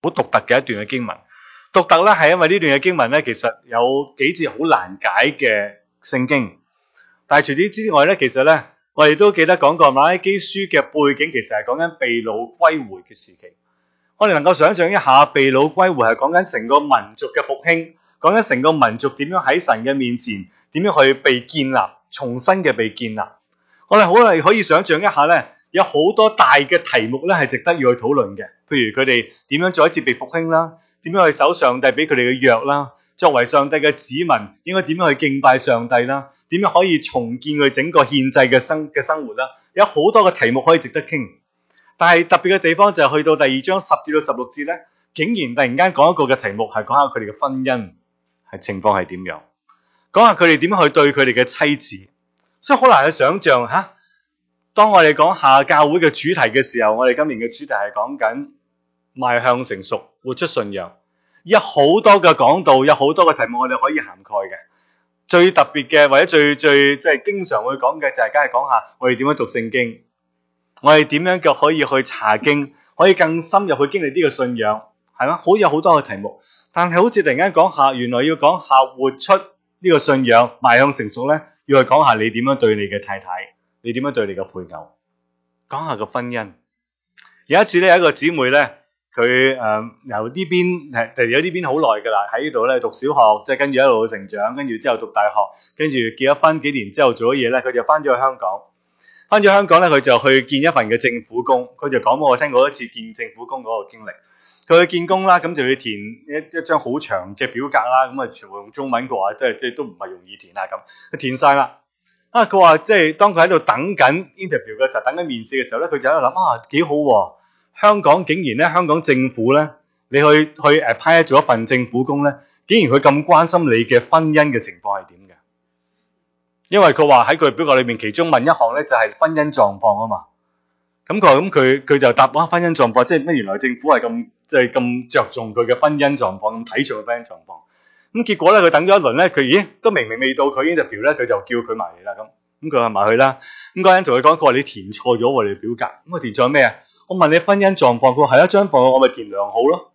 好獨特嘅一段嘅經文。獨特咧係因為呢段嘅經文咧，其實有幾節好難解嘅聖經。但係除此之外咧，其實咧我哋都記得講過，馬拉基書嘅背景其實係講緊被擄歸回嘅時期。我哋能夠想象一下，被擄歸回係講緊成個民族嘅復興，講緊成個民族點樣喺神嘅面前，點樣去被建立，重新嘅被建立。我哋好係可以想象一下咧，有好多大嘅題目咧係值得要去討論嘅。譬如佢哋點樣再一次被復興啦，點樣去守上帝俾佢哋嘅約啦，作為上帝嘅子民應該點樣去敬拜上帝啦，點樣可以重建佢整個獻祭嘅生活啦，有好多嘅題目可以值得傾。但係特別嘅地方就係去到第2章10至到16節咧，竟然突然間講一個嘅題目係講下佢哋嘅婚姻係情況係點樣，講下佢哋點樣去對佢哋嘅妻子。所以好難去想象吓，當我哋講下教會嘅主題嘅時候，我哋今年嘅主題係講緊邁向成熟，活出信仰。有好多嘅講道，有好多嘅題目我哋可以涵蓋嘅。最特別嘅或者最即係經常會講嘅就係梗係講下我哋點樣讀聖經。我哋點樣嘅可以去查經，可以更深入去經歷呢個信仰，係嘛？有好多嘅題目，但係好似突然間講下，原來要講下活出呢個信仰，邁向成熟咧，要去講下你點樣對你嘅太太，你點樣對你嘅配偶，講下個婚姻。有一次咧，有一個姊妹咧，佢由呢邊嚟咗呢邊好耐㗎啦，喺呢度咧讀小學，即係跟住一路成長，跟住之後讀大學，跟住結咗婚幾年之後做咗嘢咧，佢就翻咗去香港。翻咗香港咧，佢就去見一份嘅政府工。佢就講俾我聽過一次見政府工嗰個經歷。佢去見工啦，咁就要填一張好長嘅表格啦，咁啊全部用中文嘅話，即係都唔係容易填啊咁。佢填晒啦。佢話即係當佢喺度等緊 interview 嘅時候，等緊面試嘅時候咧，佢就喺度諗幾好喎！香港竟然咧，香港政府咧，你去apply做一份政府工咧，竟然佢咁關心你嘅婚姻嘅情況係點嘅？因為佢話喺佢表格裏面，其中問一項咧就係婚姻狀況啊嘛。咁佢就答婚姻狀況，即係咩？原來政府係咁即係咁着重佢嘅婚姻狀況，咁睇重佢婚姻狀況。咁結果咧，佢等咗一輪咧，佢都明明未到佢 interview咧，佢就叫佢埋嚟啦咁佢話埋去啦。咁嗰個人同佢講，佢話你填錯咗我哋表格。咁佢填錯咩啊？我問你婚姻狀況，佢話係一張房，我咪填良好咯。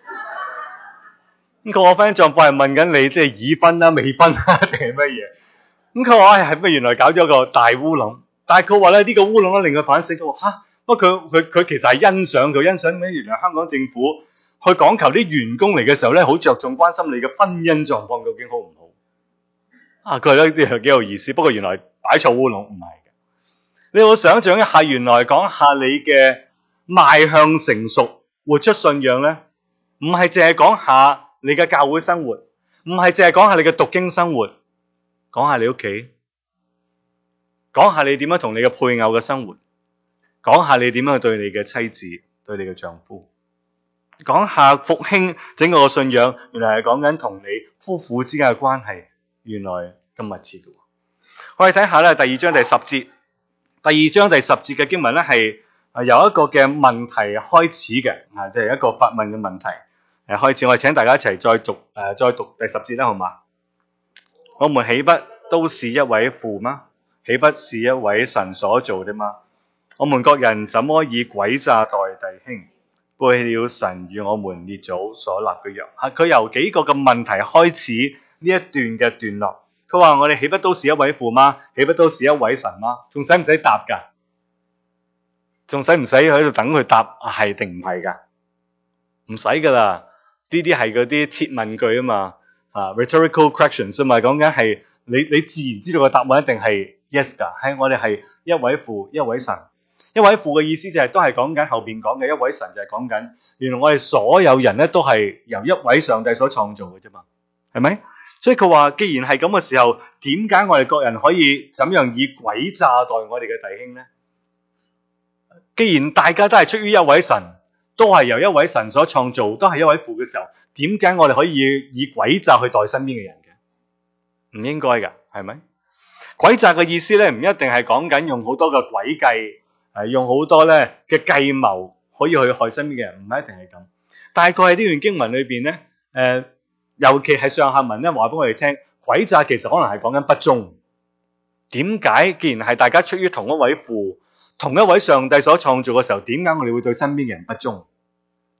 咁佢話婚姻狀況係問緊你即係已婚啦、未婚啦定係乜嘢？咁佢話係咪原來搞咗個大烏龍？但係佢話咧呢個烏龍咧令佢反省到不過佢其實係欣賞咩？原來香港政府去講求啲員工嚟嘅時候咧，好着重關心你嘅婚姻狀況究竟好唔好？佢話呢啲係幾有意思。不過原來擺錯烏龍唔係嘅。你會想象一下，原來講下你嘅邁向成熟、活出信仰咧，唔係淨係講下你嘅教會生活，唔係淨係講下你嘅讀經生活。講下你屋企，講下你點樣同你嘅配偶嘅生活，講下你點樣去對你嘅妻子、對你嘅丈夫，講下復興整個嘅信仰，原來係講緊同你夫婦之間嘅關係，原來咁密切嘅。我哋睇下咧，第2章第10節，第2章第10節嘅經文咧係由一個嘅問題開始嘅，即係一個發問嘅問題開始。我哋請大家一齊再讀第10節啦，好嘛？我們豈不都是一位父嗎？豈不是一位神所造的嗎？我們各人怎麼以詭詐待弟兄，背棄了神與我們列祖所立嘅約？佢由幾個嘅問題開始呢一段嘅段落。佢話我哋豈不都是一位父嗎？豈不都是一位神嗎？仲使唔使答噶？仲使唔使喺度等佢答係定唔係噶？唔使噶啦，呢啲係嗰啲設問句啊嘛。rhetorical questions 啊嘛，講緊係你自然知道個答案一定係 yes 㗎，係我哋係一位父一位神。一位父嘅意思就係都係講緊後邊講嘅一位神，就係講緊原來我哋所有人咧都係由一位上帝所創造嘅啫嘛，係咪？所以佢話既然係咁嘅時候，點解我哋各人可以怎樣以詭詐待我哋嘅弟兄咧？既然大家都係出於一位神，都係由一位神所創造，都係一位父嘅時候，點解我哋可以以詭詐去待身邊嘅人嘅？唔應該㗎，係咪？詭詐嘅意思咧，唔一定係講緊用好多嘅詭計，用好多咧嘅計謀可以去害身邊嘅人，唔係一定係咁。大概喺呢段經文裏邊咧，尤其係上下文咧，話俾我哋聽，詭詐其實可能係講緊不忠。點解？既然係大家出於同一位父、同一位上帝所創造嘅時候，點解我哋會對身邊嘅人不忠？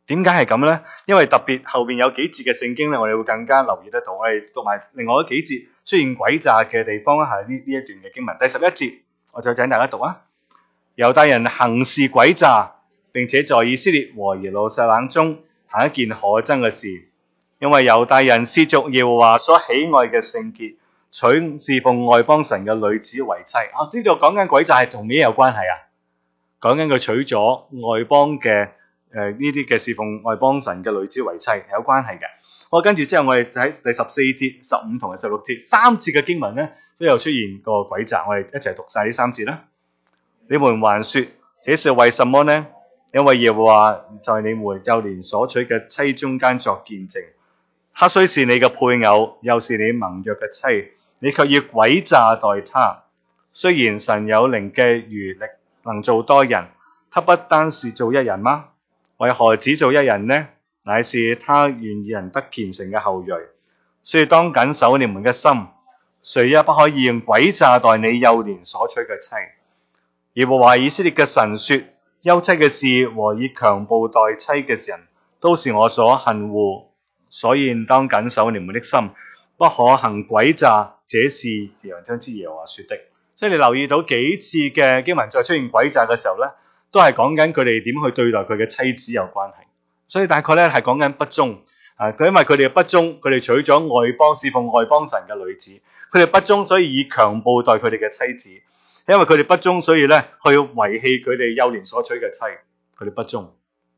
點解係咁呢？因為特別後邊有幾節嘅聖經咧，我哋會更加留意得到。我哋讀埋另外嗰幾節出現詭詐嘅地方係呢一段嘅經文。第11節，我就請大家讀啊。猶大人行事詭詐，並且在以色列和耶路撒冷中行一件可憎嘅事，因為猶大人褻瀆耶和華所喜愛嘅聖潔，娶侍奉外邦神嘅女子為妻。呢度講緊詭詐係同咩有關係啊？講緊佢娶咗外邦嘅呢啲嘅侍奉外邦神嘅女子為妻係有關係嘅。好，跟住之後我哋喺第14節、15同埋16節三節嘅經文咧，都有出現個詭詐。我哋一齊讀晒呢三節啦。你們還說這是為什麼呢？因為耶和華在你們幼年所娶嘅妻中間作見證，她雖是你嘅配偶，又是你盟約嘅妻，你卻以詭詐待她。雖然神有靈嘅餘力能做多人，他不單是做一人嗎？為何只做一人呢？乃是他願意人得虔誠嘅後裔。所以當謹守你們嘅心，誰也不可以用詭詐待你幼年所娶嘅妻。耶和華以色列嘅神說：休妻嘅事和以強暴待妻嘅人，都是我所恨惡。所以當謹守你們的心，不可行詭詐。這是揚章之耶和華說的。所以你留意到幾次嘅經文再出現詭詐嘅時候咧，都係講緊佢哋點去對待佢嘅妻子有關係。所以大概咧係講緊不忠。佢因為佢哋嘅不忠，佢哋娶咗外邦侍奉外邦神嘅女子，佢哋不忠，所以以強暴待佢哋嘅妻子。因為佢哋不忠，所以咧去遺棄佢哋幼年所娶嘅妻。佢哋不忠。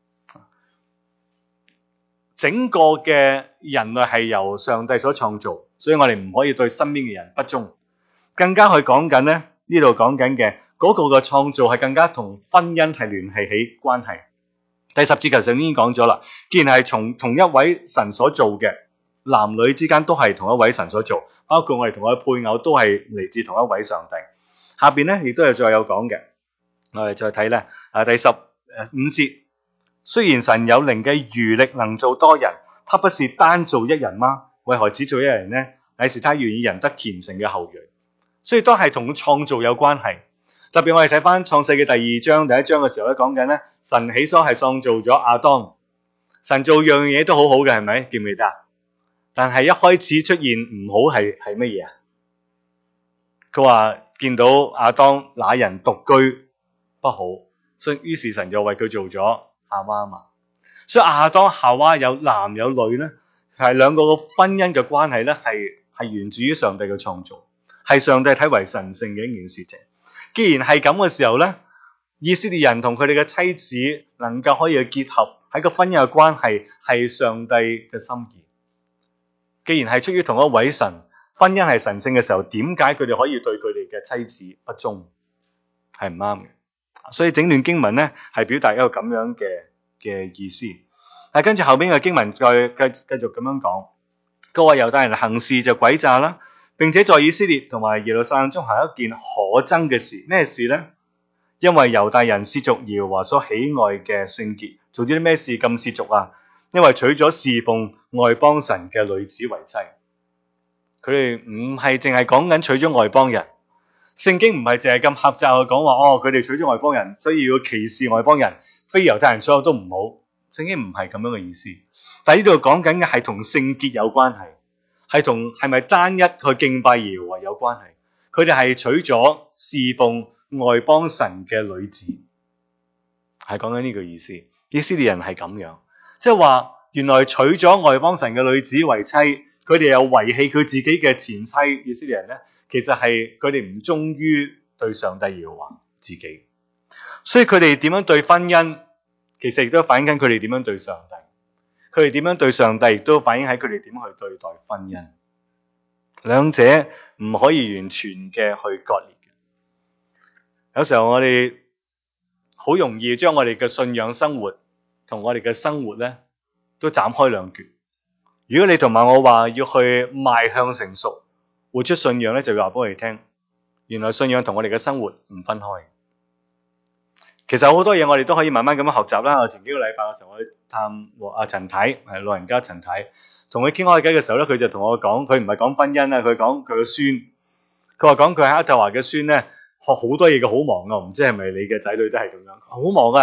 整個嘅人類係由上帝所創造，所以我哋唔可以對身邊嘅人不忠。更加去講緊咧，呢度講緊嘅嗰個嘅創造係更加同婚姻係聯繫起關係。第10節其實已經講咗啦，既然係從同一位神所做嘅，男女之間都係同一位神所做，包括我哋同我嘅配偶都係嚟自同一位上帝。下邊咧亦都有再有講嘅，我哋再睇咧第15節，雖然神有靈嘅餘力能做多人，他不是單做一人嗎？為何只做一人呢？乃是他願意人得虔誠嘅後裔。所以都係同創造有關係。特別我哋睇翻創世記第2章第1章嘅時候咧，講緊咧神起初係創造咗亞當，神做樣嘢都好好嘅，係咪？記唔記得？但係一開始出現唔好係乜嘢啊？佢話見到亞當那人獨居不好，所以於是神就為佢做咗夏娃嘛。所以亞當夏娃有男有女咧，係兩個嘅婚姻嘅關係咧，係源自於上帝嘅創造。係上帝睇為神聖嘅一件事情。既然係咁嘅時候咧，以色列人同佢哋嘅妻子能夠可以去結合喺個婚姻嘅關係，係上帝嘅心意。既然係出於同一位神，婚姻係神聖嘅時候，點解佢哋可以對佢哋嘅妻子不忠？係唔啱嘅。所以整段經文咧係表達一個咁樣嘅意思。但係跟住後邊嘅經文再繼續咁樣講，佢話猶大人行事就詭詐啦。並且在以色列同埋耶路撒冷中行一件可憎嘅事，咩事呢？因為猶大人褻瀆耶和華所喜愛嘅聖潔，做咗啲咩事咁褻瀆啊？因為娶咗侍奉外邦神嘅女子為妻。佢哋唔係淨係講緊娶咗外邦人，聖經唔係淨係咁狹窄去講話，佢哋娶咗外邦人，所以要歧視外邦人，非猶太人所有都唔好。聖經唔係咁樣嘅意思。但係呢度講緊嘅係同聖潔有關係。係同係咪單一去敬拜耶和華有關係？佢哋係娶咗侍奉外邦神嘅女子，係講緊呢個意思。以色列人係咁樣，即係話原來娶咗外邦神嘅女子為妻，佢哋又遺棄佢自己嘅前妻。以色列人咧，其實係佢哋唔忠於對上帝耶和華自己，所以佢哋點樣對婚姻，其實亦都反映緊佢哋點樣對上帝。佢哋點樣對上帝，亦都反映喺佢哋點去對待婚姻。兩者唔可以完全嘅去割裂嘅。有時候我哋好容易將我哋嘅信仰生活同我哋嘅生活咧都斬開兩橛。如果你同埋我話要去邁向成熟，活出信仰咧，就要話俾我哋聽，原來信仰同我哋嘅生活唔分開。其實好多嘢我哋都可以慢慢咁樣學習啦。我前幾個禮拜嘅時候，我去探阿陳太，係老人家陳太，同佢傾開偈嘅時候咧，佢就同我講，佢唔係講婚姻啦，佢講佢個孫。佢話講佢喺渥太華嘅孫咧，學好多嘢嘅，好忙啊！唔知係咪你嘅仔女都係咁樣，好忙啊！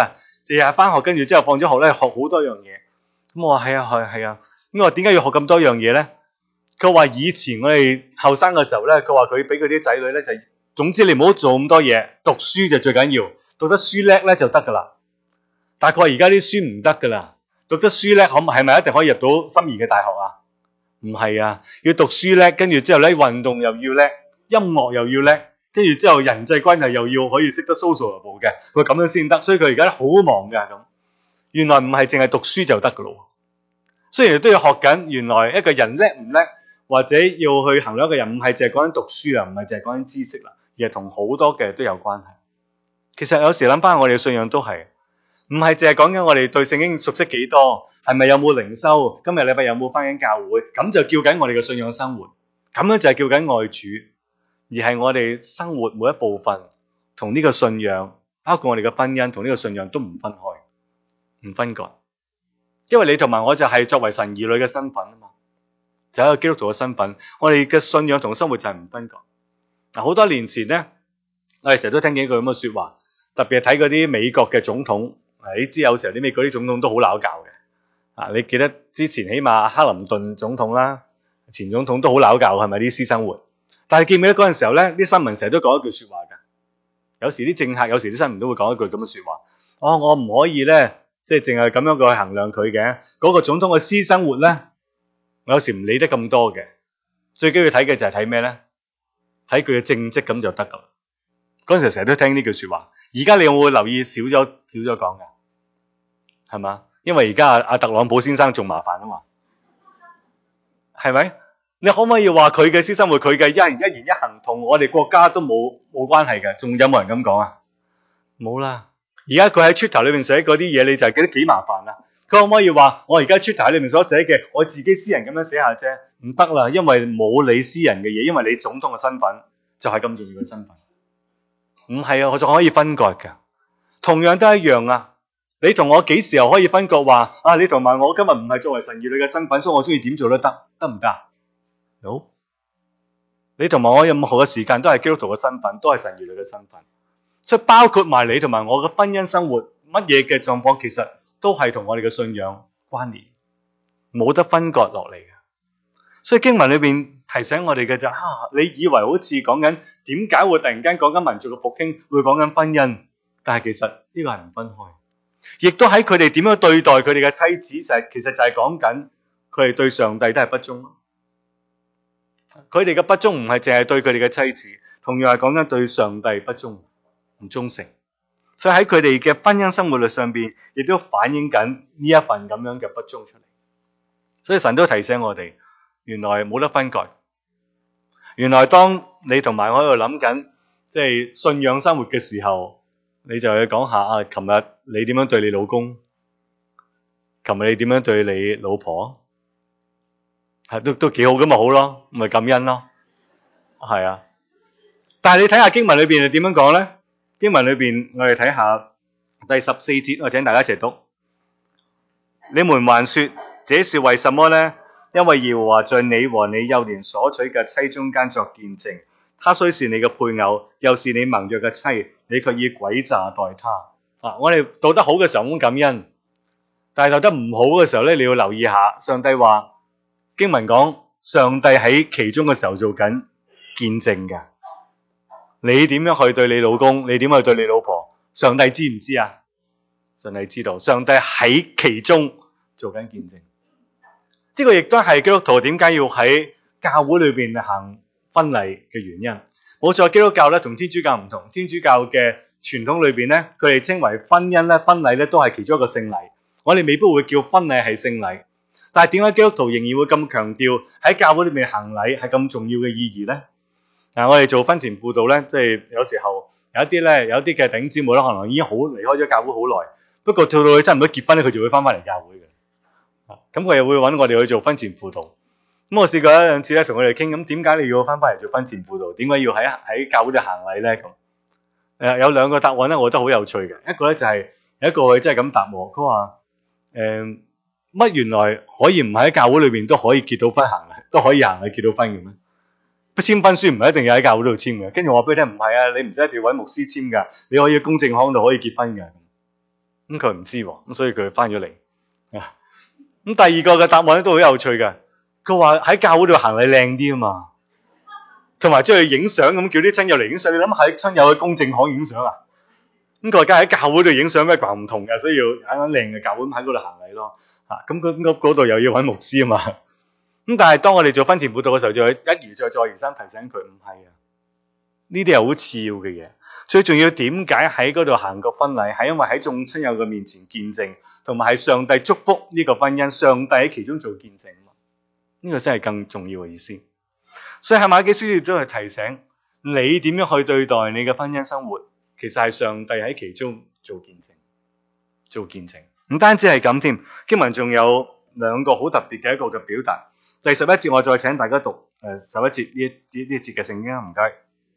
日日翻學，跟住之後放咗學咧學好多樣嘢。咁我話係啊係啊。咁我話點解要學咁多樣嘢咧？佢話以前我哋後生嘅時候咧，佢話佢俾佢啲仔女咧就總之你唔好做咁多嘢，讀書就最緊要，讀得書叻咧就得噶啦。但係佢話而家啲書唔得噶啦，讀得書叻係咪一定可以入到心儀嘅大學啊？唔係啊，要讀書叻，跟住之後咧運動又要叻，音樂又要叻，跟住之後人際關係又要可以識得 sociable 嘅，佢咁樣先得。所以佢而家好忙噶咁。原來唔係淨係讀書就得噶咯。雖然都要學緊，原來一個人叻唔叻，或者要去衡量一個人，唔係淨係講緊讀書啦，唔係淨係講緊知識啦，而係同好多嘅都有關係。其實有時諗翻我哋嘅信仰都係，唔係淨係講緊我哋對聖經熟悉幾多，係咪有冇靈修，今日禮拜有冇翻緊教會，咁就叫緊我哋嘅信仰生活，咁樣就係叫緊愛主，而係我哋生活每一部分同呢個信仰，包括我哋嘅婚姻同呢個信仰都唔分開，唔分割。因為你同埋我就係作為神兒女嘅身份啊嘛，就係一個基督徒嘅身份，我哋嘅信仰同生活就係唔分割。嗱，好多年前咧，我哋成日都聽見一句咁嘅說話，特別係睇嗰啲美國嘅總統，你知有時候啲美國啲總統都好鬧交嘅。你記得之前起碼克林頓總統啦，前總統都好鬧交，係咪啲私生活？但係記唔記得嗰陣時候咧，啲新聞成日都講一句說話㗎。有時啲政客，有時啲新聞都會講一句咁嘅說話。我唔可以咧。即係淨係咁樣去衡量佢嘅嗰個總統嘅私生活咧，我有時唔理得咁多嘅，最緊要睇嘅就係睇咩咧？睇佢嘅政績咁就得噶啦。嗰陣時成日都聽呢句說話，而家你有冇留意少咗講嘅？係嘛？因為而家阿特朗普先生仲麻煩啊嘛，係咪？你可唔可以話佢嘅私生活，佢嘅一言一行同我哋國家都冇關係嘅？仲有冇人咁講啊？冇啦。而家佢喺 Twitter 裏面寫嗰啲嘢，你就係覺得幾麻煩啊？佢可唔可以話我而家 Twitter 裏面所寫嘅，我自己私人咁樣寫下啫？唔得啦，因為冇你私人嘅嘢，因為你總統嘅身份就係咁重要嘅身份。唔係啊，我仲可以分割㗎。同樣都一樣啊。你同我幾時候可以分割話啊？你同埋我今日唔係作為神兒女嘅身份，所以我中意點做都得，得唔得？好。你同埋我任何嘅時間都係基督徒嘅身份，都係神兒女嘅身份。所以包括埋你同埋我嘅婚姻生活，乜嘢嘅狀況，其實都係同我哋嘅信仰關聯，冇得分割落嚟嘅。所以經文裏邊提醒我哋嘅就你以為好似講緊點解會突然間講緊民族嘅復興，會講緊婚姻，但係其實呢個係唔分開，亦都喺佢哋點樣對待佢哋嘅妻子，其實就係講緊佢哋對上帝都係不忠。佢哋嘅不忠唔係淨係對佢哋嘅妻子，同樣係講緊對上帝不忠。唔忠誠，所以喺佢哋嘅婚姻生活律上邊，亦都反映緊呢一份咁樣嘅不忠出嚟。所以神都提醒我哋，原來冇得分割。原來當你同埋我喺度諗緊，即係信仰生活嘅時候，你就去講下琴日你點樣對你老公，琴日你點樣對你老婆，都幾好咁咪好咯，咪感恩咯，係啊。但係你睇下經文裏邊係點樣講咧？經文裏邊，我哋睇下第14節，我請大家一齊讀。你們還說這是為什麼呢？因為耶和華在你和你幼年所娶嘅妻中間作見證，他雖是你嘅配偶，又是你盟約嘅妻，你卻以詭詐待他。我哋讀得好嘅時候咁感恩，但係讀得唔好嘅時候咧，你要留意下。上帝話，經文講上帝喺其中嘅時候做緊見證嘅。你點樣去對你老公？你點去對你老婆？上帝知唔知啊？上帝知道，上帝喺其中做緊見證。呢個亦都係基督徒點解要喺教會裏邊行婚禮嘅原因。冇錯，基督教咧同天主教唔同。天主教嘅傳統裏邊咧，佢哋稱為婚姻咧、婚禮咧都係其中一個聖禮。我哋未必會叫婚禮係聖禮，但係點解基督徒仍然會咁強調喺教會裏面行禮係咁重要嘅意義咧？我哋做婚前輔導咧，即係有時候有一啲嘅弟兄姊妹咧，可能已經離開咗教會好耐，不過做到佢差唔多結婚咧，佢就會翻嚟教會嘅。咁佢又會揾我哋去做婚前輔導。咁我試過一兩次咧，同佢哋傾，咁點解你要翻嚟做婚前輔導？點解要喺教會度行禮咧？咁有兩個答案咧，我覺得好有趣嘅。一個咧就係有一個佢真係咁答我，佢話乜原來可以唔喺教會裏邊都可以結到婚行禮，都可以行禮結到婚嘅咩？簽婚書唔係一定要喺教會度簽嘅，跟住我話俾你聽，唔係啊，你唔使一定要揾牧師簽噶，你可以喺公證行度可以結婚嘅。 咁佢唔知喎，咁所以佢翻咗嚟。啊，咁第二個嘅答案咧都好有趣嘅。佢話喺教會度行禮靚啲啊嘛，同埋出去影相咁，叫啲親友嚟影相。你諗下，親友去公證行影相啊？咁佢話梗係喺教會度影相，咩話唔同嘅，所以要揀緊靚嘅教會喺嗰度行禮咯。咁嗰度又要揾牧師啊嘛。咁但係當我哋做婚前輔導嘅時候，就一而再再而三提醒佢，唔係啊，呢啲係好次要嘅嘢。最重要點解喺嗰度行個婚禮，係因為喺眾親友嘅面前見證，同埋係上帝祝福呢個婚姻，上帝喺其中做見證。呢個先係更重要嘅意思。所以喺馬基書亦都係提醒你點樣去對待你嘅婚姻生活，其實係上帝喺其中做見證。做見證唔單止係咁添，經文仲有兩個好特別嘅一個嘅表達。第11節我再請大家讀11節呢一節嘅聖經啊，唔該。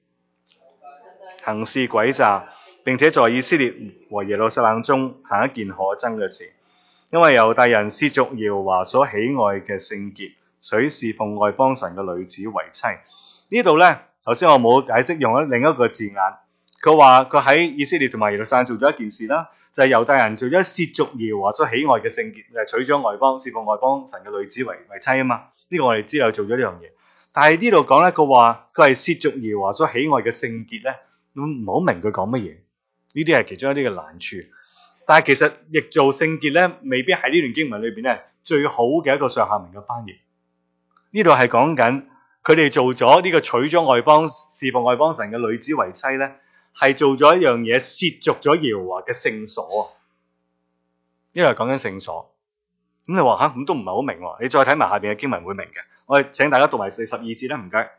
行事詭詐，並且在以色列和耶路撒冷中行一件可憎嘅事，因為猶大人褻瀆耶和華所喜愛嘅聖潔，取侍奉外邦神嘅女子為妻。呢度呢，頭先我冇解釋，用咗另一個字眼。佢話佢喺以色列同埋耶路撒冷做咗一件事啦，就係猶大人做咗褻瀆耶和華所喜愛嘅聖潔，就係取咗外邦侍奉外邦神嘅女子為妻啊嘛。呢個我哋知道做咗呢樣嘢。但係呢度講呢，佢話佢係褻瀆耶和華所喜愛嘅聖潔呢，唔好明佢講乜嘢。呢啲係其中一啲嘅難處。但係其實譯做聖潔呢，未必喺呢段經文裏邊呢最好嘅一個上下文嘅翻譯。呢度係講緊佢哋做咗呢個取咗外邦侍奉外邦神嘅女子為妻呢，係做咗一樣嘢，褻瀆咗耶和華嘅聖所。因為講緊聖所，咁你話吓，咁都唔係好明喎。你再睇埋下邊嘅經文會明嘅。我哋請大家讀埋42節啦，唔該。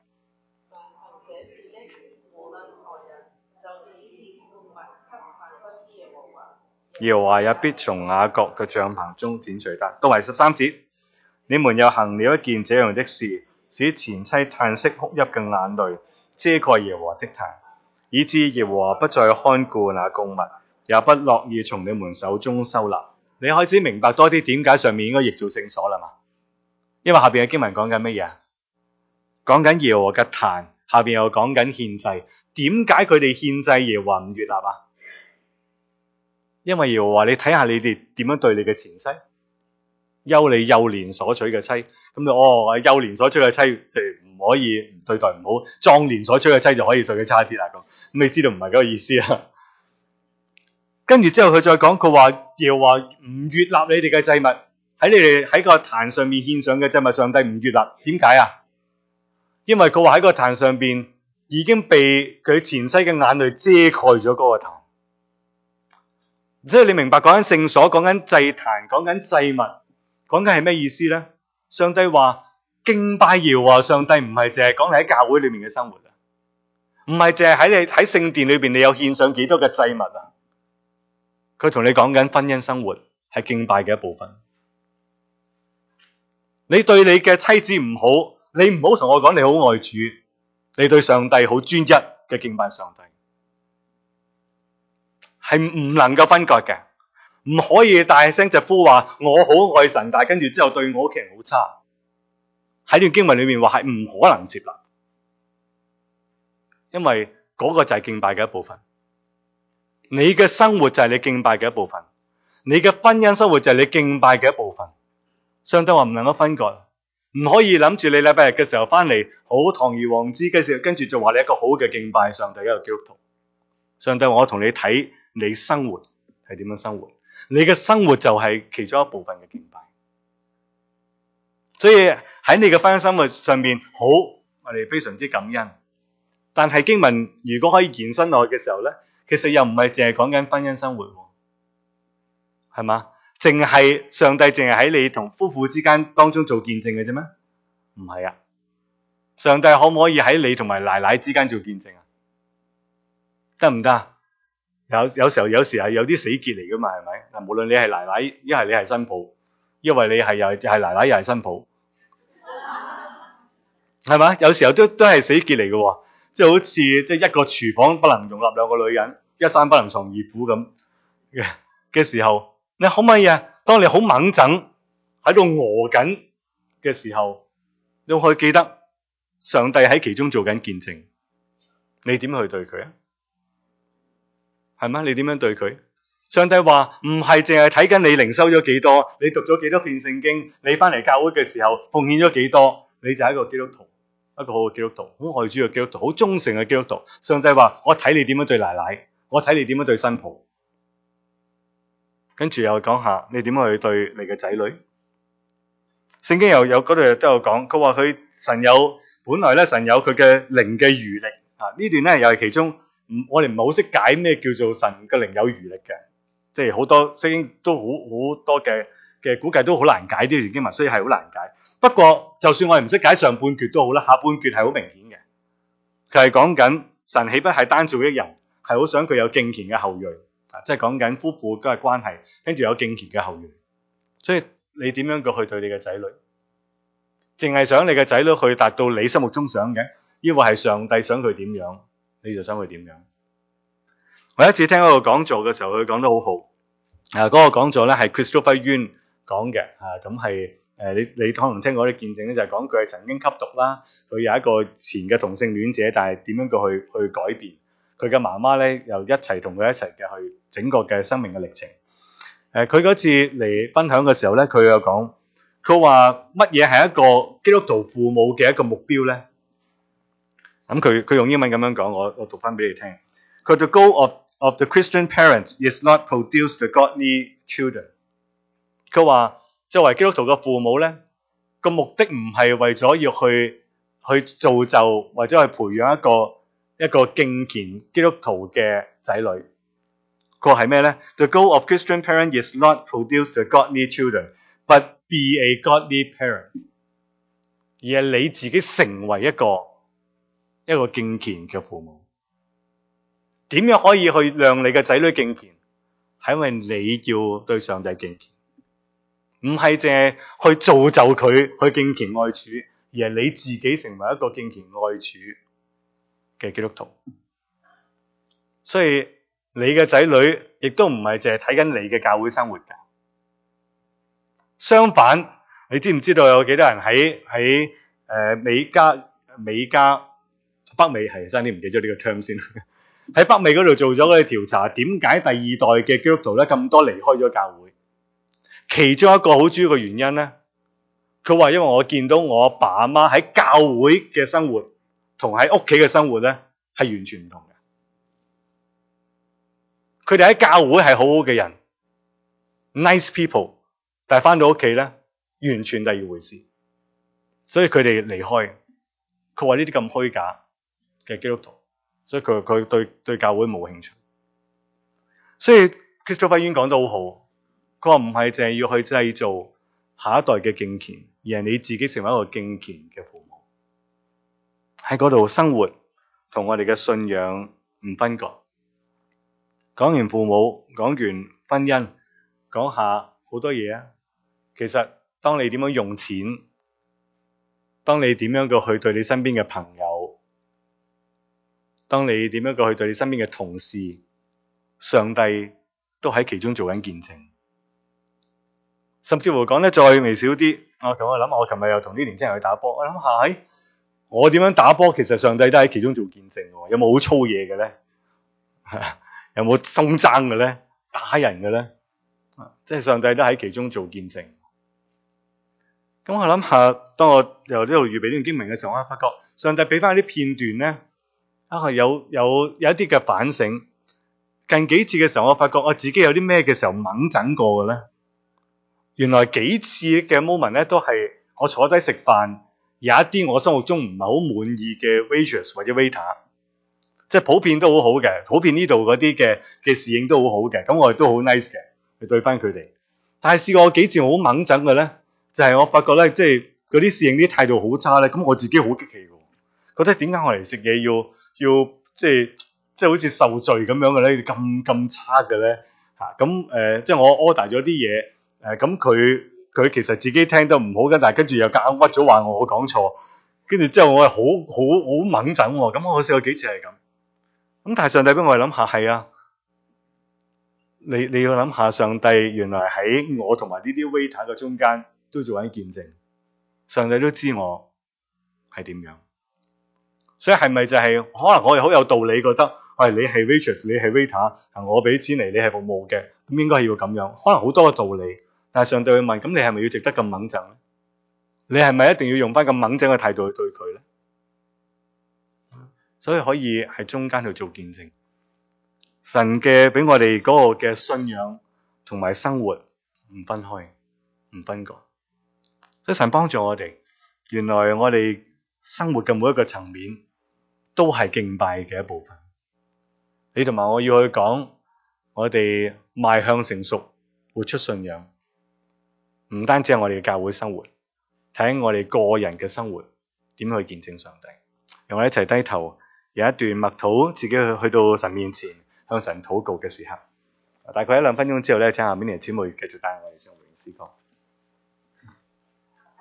耶和華也必從雅各嘅帳棚中剪除他。到埋13節，你們又行了一件這樣的事，使前妻嘆息哭泣嘅眼淚遮蓋耶和華的壇，以致耶和華不再看顧那供物，也不樂意從你們手中收納。你開始明白多啲點解上面應該譯做聖所啦嘛？因為下邊嘅經文講緊乜嘢？講緊耶和華嘅壇，下邊又講緊獻祭。點解佢哋獻祭耶和華唔悅納啊？因為耶和華，你睇下你哋點樣對你嘅前妻，休你幼年所娶嘅妻，咁幼年所娶嘅妻就唔可以對待唔好，壯年所娶嘅妻就可以對佢差啲啦。咁你知道唔係嗰個意思啊？跟住之後佢再講，佢話耶和華唔悅納你哋嘅祭物，喺你哋喺個壇上面獻上嘅祭物，上帝唔悅納。點解啊？因為佢話喺個壇上邊已經被佢前妻嘅眼淚遮蓋咗嗰個壇。即係你明白講緊聖所，講緊祭壇，講緊祭物，講緊係咩意思呢？上帝話敬拜耶和華上帝唔係淨係講你喺教會裏面嘅生活啊，唔係淨係喺你喺聖殿裏邊你有獻上幾多嘅祭物啊。佢同你講緊婚姻生活係敬拜嘅一部分。你對你嘅妻子唔好，你唔好同我講你好愛主，你對上帝好專一嘅敬拜上帝。係唔能夠分割嘅，唔可以大聲疾呼話我好愛神，但係跟住之後對我屋企人好差。喺段經文裏面話係唔可能接納，因為嗰個就係敬拜嘅一部分。你嘅生活就係你敬拜嘅一部分，你嘅婚姻生活就係你敬拜嘅一部分。上帝話唔能夠分割，唔可以諗住你禮拜日嘅時候翻嚟好堂而皇之，跟住就話你一個好嘅敬拜上帝一個基督徒。上帝話我同你睇你生活係點樣生活，你嘅生活就係其中一部分嘅敬拜。所以喺你嘅婚姻生活上面，好，我哋非常之感恩。但係經文如果可以延伸落去嘅時候呢，其實又唔係淨係講緊婚姻生活，係嘛？淨係上帝淨係喺你同夫婦之間當中做見證嘅啫咩？唔係啊！上帝可唔可以喺你同埋奶奶之間做見證啊？得唔得？有時係有啲死結嚟噶嘛，係咪？嗱，無論你係奶奶，一係你係新抱，因為你係又係奶奶又係新抱，係嘛？有時候都係死結嚟嘅，即係好似即係一個廚房不能容納兩個女人，一山不能藏二虎咁嘅時候，你可唔可以啊？當你好猛整喺度餓緊嘅時候，你可以記得上帝喺其中做緊見證，你點去對佢啊？係嗎？你點樣對佢？ 上帝話唔係淨係睇緊你靈修咗幾多，你讀咗幾多篇聖經，你翻嚟教會嘅時候奉獻咗幾多，你就係一個基督徒，一個好嘅基督徒，好愛主嘅基督徒，好忠誠嘅基督徒。上帝話我睇你點樣對奶奶，我睇你點樣對新抱，跟住又講下你點樣去對你嘅仔女。聖經又有嗰度都有講，佢話佢本來咧神有佢嘅靈嘅餘力啊，呢段咧又係其中，我哋唔係好識解咩叫做神嘅靈有餘力嘅，即係好多聖經都好多嘅估計都好難解呢段經文，所以係好難解。不過就算我哋唔識解上半橛都好啦，下半橛係好明顯嘅，佢係講緊神豈不係單造一人，係好想佢有敬虔嘅後裔啊，即係講緊夫婦嘅關係，跟住有敬虔嘅後裔。所以你點樣去對你嘅仔女？淨係想你嘅仔女去達到你心目中想嘅，抑或係上帝想佢點樣，你就想佢點樣？我有一次聽嗰個講座嘅時候，佢講得好好。嗰個講座咧係 Christopher Yuan 講嘅，咁係你可能聽過啲見證咧，就係講佢係曾經吸毒啦，佢有一個前嘅同性戀者，但係點樣去改變？佢嘅媽媽咧又一齊同佢一齊嘅去整個嘅生命嘅歷程。佢嗰次嚟分享嘅時候咧，佢有講，佢話乜嘢係一個基督徒父母嘅一個目標咧？咁佢用英文咁樣講，我讀翻俾你聽。佢 The goal of the Christian parents is not produce the godly children。佢話作為基督徒嘅父母咧，個目的唔係為咗要去造就或者去培養一個敬虔基督徒嘅仔女。佢話係咩咧 ？The goal of Christian parents is not produce the godly children, but be a godly parent。而係你自己成為一個敬虔嘅父母。點樣可以去讓你嘅仔女敬虔？係因為你要對上帝敬虔，唔係淨係去造就佢去敬虔愛主，而係你自己成為一個敬虔愛主嘅基督徒。所以你嘅仔女亦都唔係淨係睇緊你嘅教會生活㗎。相反，你知唔知道有幾多人喺北美係爭啲唔記咗呢個 term 先。喺北美嗰度做咗嗰啲調查，點解第二代嘅基督徒咧咁多離開咗教會？其中一個好主要嘅原因咧，佢話因為我見到我阿爸阿媽喺教會嘅生活同喺屋企嘅生活咧係完全唔同嘅。佢哋喺教會係好好嘅人 ，nice people， 但係翻到屋企咧完全第二回事。所以佢哋離開。佢話呢啲咁虛假嘅基督徒。所以佢對教會冇興趣，所以 Christopher Yuan 講得好好，佢話唔係淨係要去製造下一代嘅敬虔，而係你自己成為一個敬虔嘅父母，喺嗰度生活同我哋嘅信仰唔分割。講完父母，講完婚姻，講下好多嘢啊。其實當你點樣用錢，當你點樣去對你身邊嘅朋友，當你點樣去對你身邊嘅同事，上帝都喺其中做緊見證。甚至乎講得再微小啲，我諗我琴日又同啲年輕人去打波，我諗下我點樣打波，其實上帝都喺其中做見證喎。有冇好粗嘢嘅咧？有冇鬆爭嘅咧？打人嘅咧？即係上帝都喺其中做見證。咁我諗下，當我由呢度預備呢段經文嘅時候，我發覺上帝俾翻啲片段咧。有一啲嘅反省。近幾次嘅時候，我發覺我自己有啲咩嘅時候猛整過嘅咧。原來幾次嘅 moment 咧，都係我坐低食飯，有一啲我心目中唔係好滿意嘅 waitress 或者 waiter， 即係普遍都好好嘅，普遍呢度嗰啲嘅侍應都好好嘅，咁我哋都好 nice 嘅去對翻佢哋。但係試過幾次我好猛整嘅咧，就係我發覺咧，即係嗰啲侍應啲態度好差咧，咁我自己好激氣嘅，覺得點解我嚟食嘢要即係好似受罪咁樣嘅咧，咁差嘅咧嚇，即係我 order 咗啲嘢，咁佢其實自己聽得唔好嘅，但係跟住又夾硬屈咗話我講錯，跟住之後我係好猛整喎，咁我試過幾次係咁，咁但係上帝俾我哋諗下係啊，你要諗下上帝原來喺我同埋呢啲 waiter 嘅中間都做緊見證，上帝都知我係點樣。所以係咪就係可能我哋好有道理覺得，你係 waitress， 你係 waiter， 我俾錢嚟，你係服務嘅， 咁應該係要咁樣，可能好多個道理。但係上帝會問：咁你係咪要值得咁猛整咧？你係咪一定要用翻咁猛整嘅態度去對佢咧？所以可以喺中間去做見證。神嘅俾我哋嗰個嘅信仰同埋生活唔分開，唔分割。所以神幫助我哋，原來我哋生活嘅每一個層面都係敬拜嘅一部分。你同埋我要去講，我哋邁向成熟，活出信仰，唔單止係我哋嘅教會生活，睇我哋個人嘅生活點去見證上帝。讓我哋一齊低頭，有一段默禱，自己去到神面前向神禱告嘅時刻。大概1-2分鐘之後咧，請下面嘅姊妹繼續帶我哋唱回應詩歌。